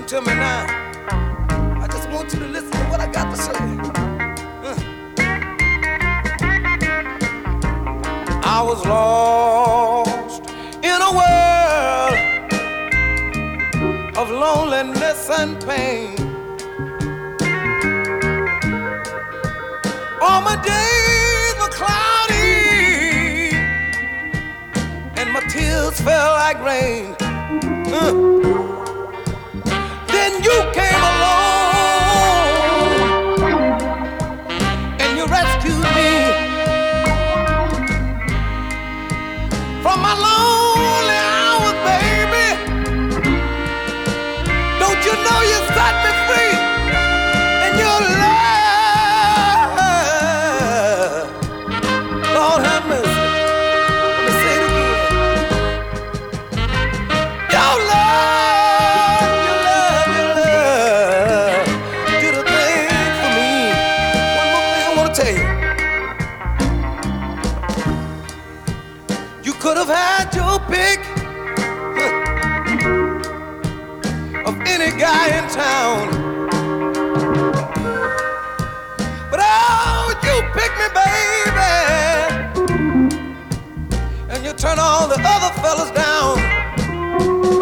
to me now. I just want you to listen to what I got to say. I was lost in a world of loneliness and pain. All my days were cloudy and my tears fell like rain. Then you came along and you rescued me from my lonely hours, baby. Don't you know you set me free and your love, Lord have mercy. Let me say it again. Your love did a thing for me. One more thing I want to tell you. You could have had your pick of any guy in town, but oh, you picked me, baby, and you turn all the other